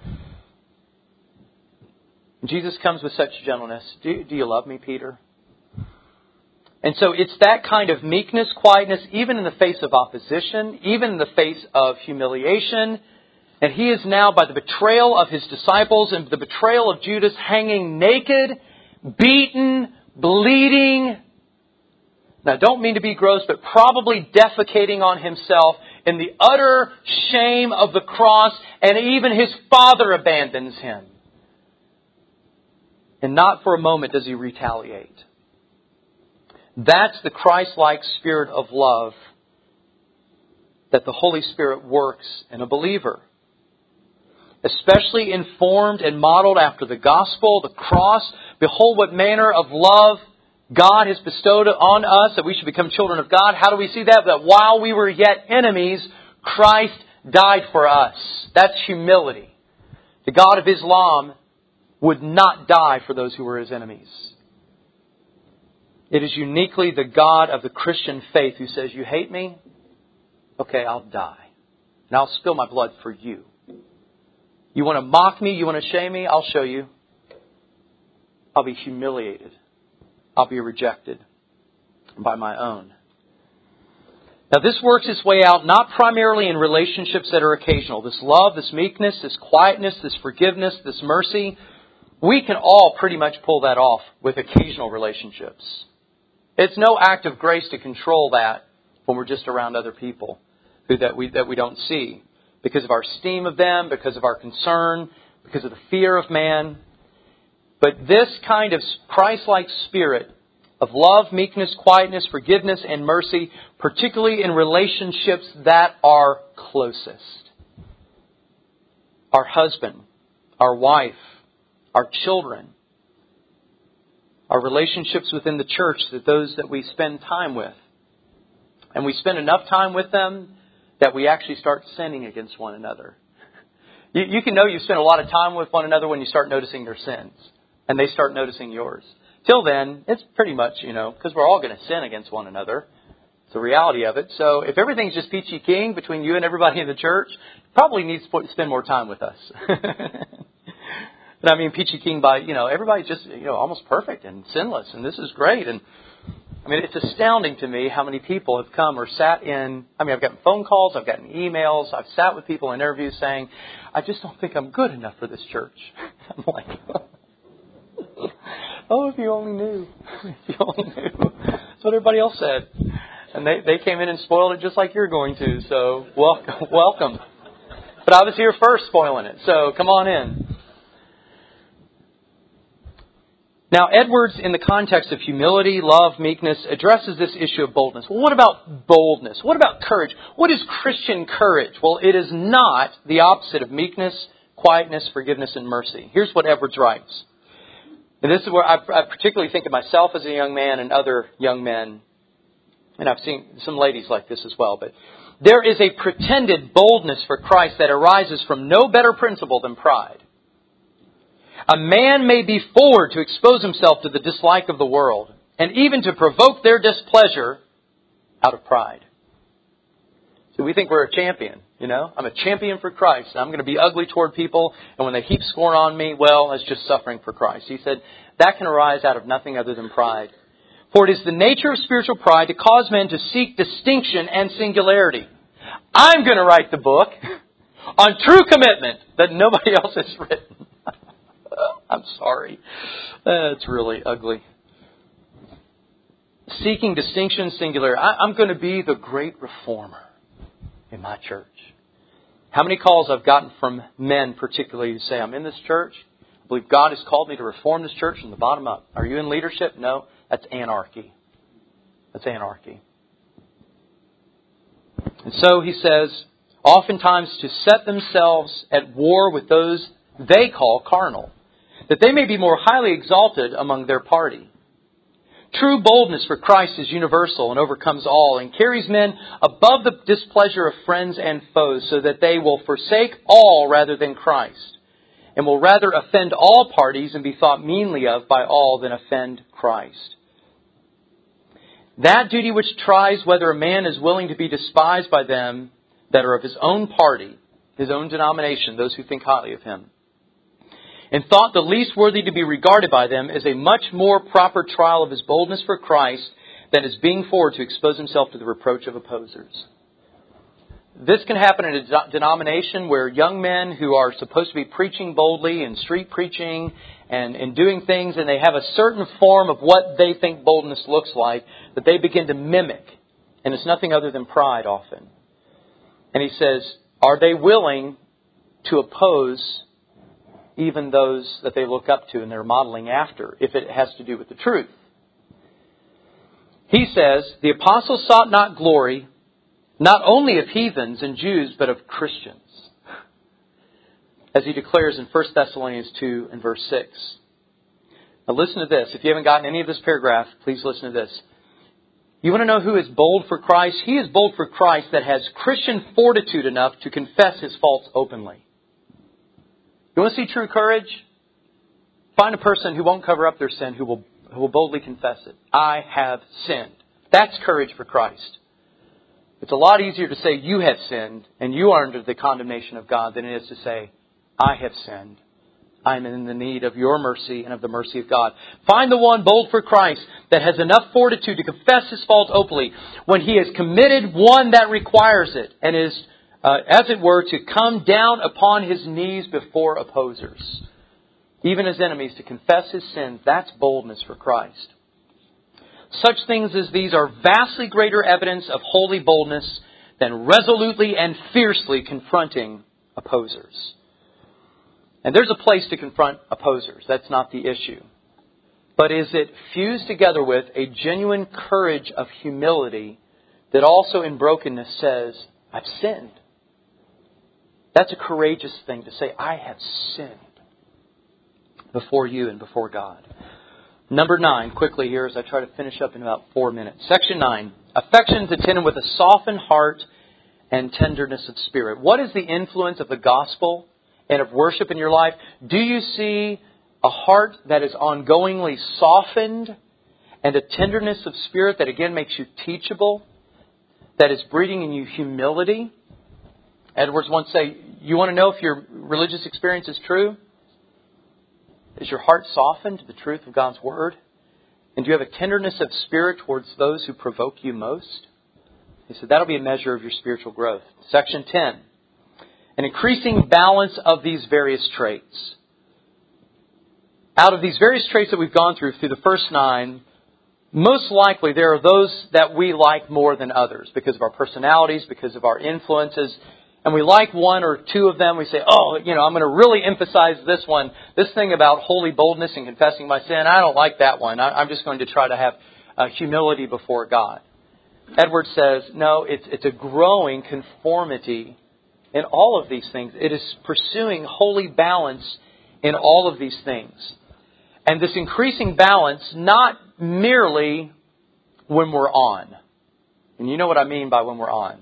And Jesus comes with such gentleness. Do, do you love me, Peter? And so it's that kind of meekness, quietness, even in the face of opposition, even in the face of humiliation. And he is now, by the betrayal of his disciples and the betrayal of Judas, hanging naked, beaten, bleeding. Now, I don't mean to be gross, but probably defecating on himself in the utter shame of the cross, and even his Father abandons him. And not for a moment does he retaliate. That's the Christ-like spirit of love that the Holy Spirit works in a believer. Especially informed and modeled after the gospel, the cross. Behold what manner of love God has bestowed on us, that we should become children of God. How do we see that? That while we were yet enemies, Christ died for us. That's humility. The God of Islam would not die for those who were His enemies. It is uniquely the God of the Christian faith who says, you hate me? Okay, I'll die. And I'll spill my blood for you. You want to mock me? You want to shame me? I'll show you. I'll be humiliated. I'll be rejected by my own. Now this works its way out not primarily in relationships that are occasional. This love, this meekness, this quietness, this forgiveness, this mercy. We can all pretty much pull that off with occasional relationships. It's no act of grace to control that when we're just around other people who that we that we don't see. Because of our esteem of them, because of our concern, because of the fear of man. But this kind of Christ-like spirit of love, meekness, quietness, forgiveness, and mercy, particularly in relationships that are closest. Our husband, our wife, our children, our relationships within the church, that those that we spend time with. And we spend enough time with them that we actually start sinning against one another. You, you can know you spend a lot of time with one another when you start noticing their sins. And they start noticing yours. Till then, it's pretty much, you know, because we're all going to sin against one another. It's the reality of it. So if everything's just peachy keen between you and everybody in the church, you probably need to spend more time with us. And I mean peachy keen by, you know, everybody's just, you know, almost perfect and sinless. And this is great. And I mean, it's astounding to me how many people have come or sat in. I mean, I've gotten phone calls, I've gotten emails, I've sat with people in interviews saying, I just don't think I'm good enough for this church. I'm like, oh, if you only knew. If you only knew. That's what everybody else said. And they, they came in and spoiled it just like you're going to. So, welcome. welcome. But I was here first spoiling it. So, come on in. Now, Edwards, in the context of humility, love, meekness, addresses this issue of boldness. Well, what about boldness? What about courage? What is Christian courage? Well, it is not the opposite of meekness, quietness, forgiveness, and mercy. Here's what Edwards writes. And this is where I, I particularly think of myself as a young man and other young men. And I've seen some ladies like this as well. But there is a pretended boldness for Christ that arises from no better principle than pride. A man may be forward to expose himself to the dislike of the world, and even to provoke their displeasure out of pride. So we think we're a champion, you know. I'm a champion for Christ. I'm going to be ugly toward people, and when they heap scorn on me, well, it's just suffering for Christ. He said, that can arise out of nothing other than pride. For it is the nature of spiritual pride to cause men to seek distinction and singularity. I'm going to write the book on true commitment that nobody else has written. I'm sorry. That's really ugly. Seeking distinction, singular. I, I'm going to be the great reformer in my church. How many calls I've gotten from men particularly who say, I'm in this church. I believe God has called me to reform this church from the bottom up. Are you in leadership? No, that's anarchy. That's anarchy. And so he says, oftentimes to set themselves at war with those they call carnal, that they may be more highly exalted among their party. True boldness for Christ is universal and overcomes all, and carries men above the displeasure of friends and foes, so that they will forsake all rather than Christ, and will rather offend all parties and be thought meanly of by all than offend Christ. That duty which tries whether a man is willing to be despised by them that are of his own party, his own denomination, those who think highly of him, and thought the least worthy to be regarded by them, is a much more proper trial of his boldness for Christ than his being forward to expose himself to the reproach of opposers. This can happen in a denomination where young men who are supposed to be preaching boldly and street preaching and, and doing things, and they have a certain form of what they think boldness looks like, that they begin to mimic. And it's nothing other than pride often. And he says, are they willing to oppose even those that they look up to and they're modeling after, if it has to do with the truth? He says, the apostles sought not glory, not only of heathens and Jews, but of Christians. As he declares in First Thessalonians two and verse six. Now listen to this. If you haven't gotten any of this paragraph, please listen to this. You want to know who is bold for Christ? He is bold for Christ that has Christian fortitude enough to confess his faults openly. You want to see true courage? Find a person who won't cover up their sin, who will, who will boldly confess it. I have sinned. That's courage for Christ. It's a lot easier to say you have sinned and you are under the condemnation of God than it is to say, I have sinned. I am in the need of your mercy and of the mercy of God. Find the one bold for Christ that has enough fortitude to confess his fault openly when he has committed one that requires it and is Uh, as it were, to come down upon his knees before opposers, even his enemies, to confess his sins. That's boldness for Christ. Such things as these are vastly greater evidence of holy boldness than resolutely and fiercely confronting opposers. And there's a place to confront opposers. That's not the issue. But is it fused together with a genuine courage of humility that also in brokenness says, I've sinned? That's a courageous thing to say, I have sinned before you and before God. Number nine, quickly here as I try to finish up in about four minutes. Section nine, affections attended with a softened heart and tenderness of spirit. What is the influence of the gospel and of worship in your life? Do you see a heart that is ongoingly softened and a tenderness of spirit that again makes you teachable, that is breeding in you humility? Edwards once said, you want to know if your religious experience is true? Is your heart softened to the truth of God's Word? And do you have a tenderness of spirit towards those who provoke you most? He said that'll be a measure of your spiritual growth. Section ten. An increasing balance of these various traits. Out of these various traits that we've gone through, through the first nine, most likely there are those that we like more than others because of our personalities, because of our influences. And we like one or two of them. We say, oh, you know, I'm going to really emphasize this one. This thing about holy boldness and confessing my sin, I don't like that one. I'm just going to try to have uh, humility before God. Edwards says, no, it's, it's a growing conformity in all of these things. It is pursuing holy balance in all of these things. And this increasing balance, not merely when we're on. And you know what I mean by when we're on.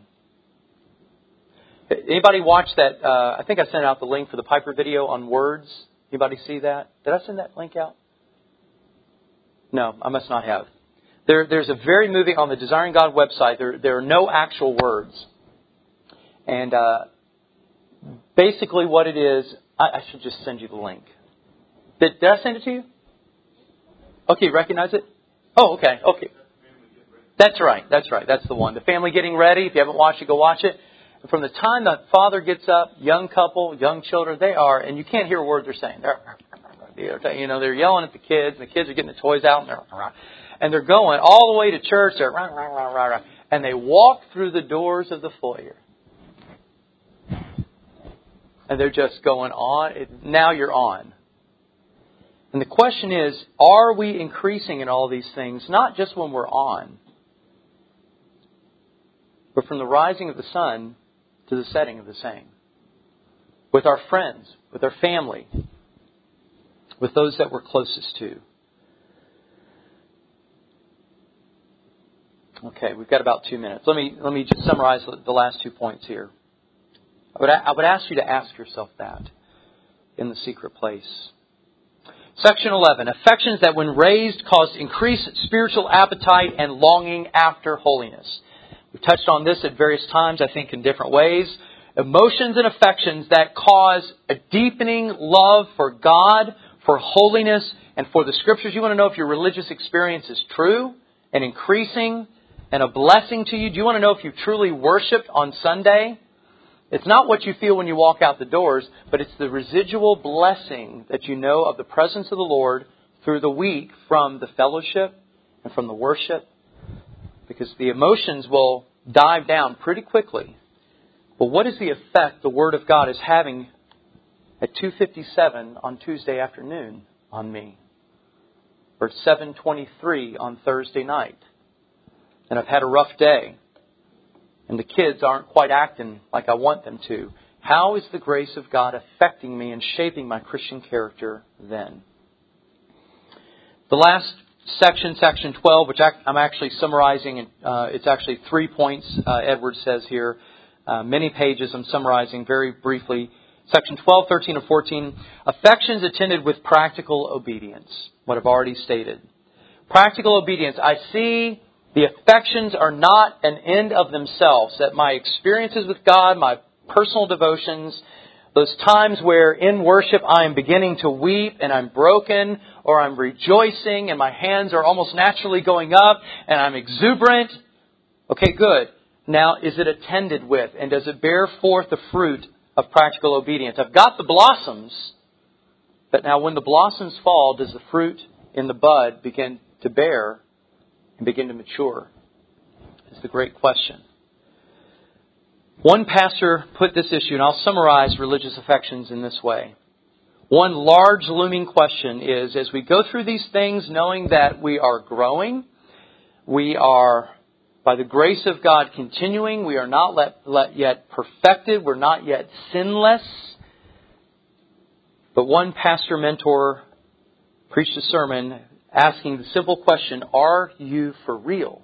Anybody watch that? Uh, I think I sent out the link for the Piper video on words. Anybody see that? Did I send that link out? No, I must not have. There, there's a very moving on the Desiring God website. There, there are no actual words, and uh, basically what it is, I, I should just send you the link. Did, did I send it to you? Okay, you recognize it? Oh, okay, okay. That's right. That's right. That's the one. The Family Getting Ready. If you haven't watched it, go watch it. From the time the father gets up, young couple, young children, they are, and you can't hear a word they're saying. They're, you know, they're yelling at the kids, and the kids are getting the toys out, and they're, and they're going all the way to church. They're, and they walk through the doors of the foyer, and they're just going on. Now you're on. And the question is, are we increasing in all these things, not just when we're on, but from the rising of the sun to the setting of the same? With our friends, with our family, with those that we're closest to. Okay, we've got about two minutes. Let me let me just summarize the last two points here. I would I would ask you to ask yourself that in the secret place. Section eleven, affections that when raised cause increased spiritual appetite and longing after holiness. We've touched on this at various times, I think, in different ways. Emotions and affections that cause a deepening love for God, for holiness, and for the Scriptures. You want to know if your religious experience is true and increasing and a blessing to you? Do you want to know if you truly worshiped on Sunday? It's not what you feel when you walk out the doors, but it's the residual blessing that you know of the presence of the Lord through the week from the fellowship and from the worship. Because the emotions will dive down pretty quickly. But what is the effect the Word of God is having at two fifty-seven on Tuesday afternoon on me? Or at seven twenty-three on Thursday night? And I've had a rough day. And the kids aren't quite acting like I want them to. How is the grace of God affecting me and shaping my Christian character then? The last section, section twelve, which I'm actually summarizing, uh, it's actually three points, uh, Edwards says here. Uh, many pages I'm summarizing very briefly. Section twelve, thirteen, and fourteen. Affections attended with practical obedience. What I've already stated. Practical obedience. I see the affections are not an end of themselves. That my experiences with God, my personal devotions, those times where in worship I am beginning to weep and I'm broken or I'm rejoicing and my hands are almost naturally going up and I'm exuberant. Okay, good. Now, is it attended with and does it bear forth the fruit of practical obedience? I've got the blossoms, but now when the blossoms fall, does the fruit in the bud begin to bear and begin to mature? It's the great question. One pastor put this issue, and I'll summarize religious affections in this way. One large looming question is, as we go through these things, knowing that we are growing, we are, by the grace of God, continuing, we are not let, let yet perfected, we're not yet sinless. But one pastor mentor preached a sermon asking the simple question, are you for real?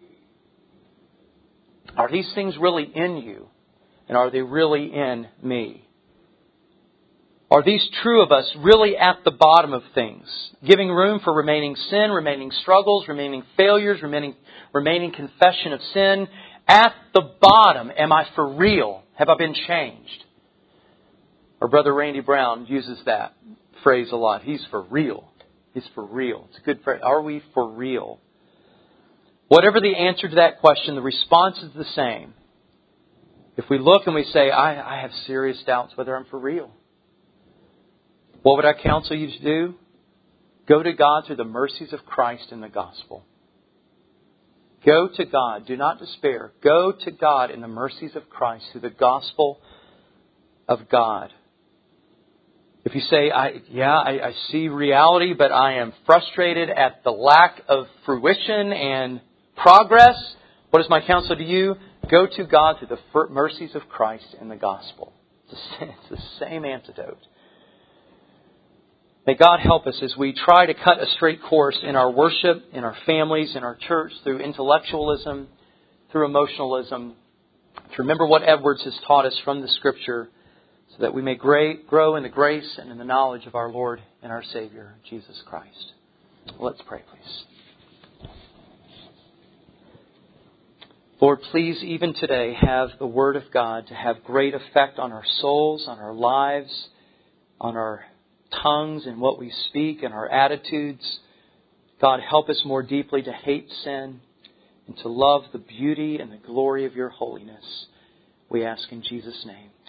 Are these things really in you? And are they really in me? Are these true of us really at the bottom of things? Giving room for remaining sin, remaining struggles, remaining failures, remaining, remaining confession of sin. At the bottom, am I for real? Have I been changed? Our brother Randy Brown uses that phrase a lot. He's for real. He's for real. It's a good phrase. Are we for real? Whatever the answer to that question, the response is the same. If we look and we say, I, I have serious doubts whether I'm for real. What would I counsel you to do? Go to God through the mercies of Christ in the gospel. Go to God. Do not despair. Go to God in the mercies of Christ through the gospel of God. If you say, I, yeah, I, I see reality, but I am frustrated at the lack of fruition and progress, what is my counsel to you? Go to God through the mercies of Christ in the gospel. It's the same antidote. May God help us as we try to cut a straight course in our worship, in our families, in our church, through intellectualism, through emotionalism, to remember what Edwards has taught us from the Scripture, so that we may grow in the grace and in the knowledge of our Lord and our Savior, Jesus Christ. Let's pray, please. Lord, please, even today, have the Word of God to have great effect on our souls, on our lives, on our tongues and what we speak and our attitudes. God, help us more deeply to hate sin and to love the beauty and the glory of your holiness. We ask in Jesus' name.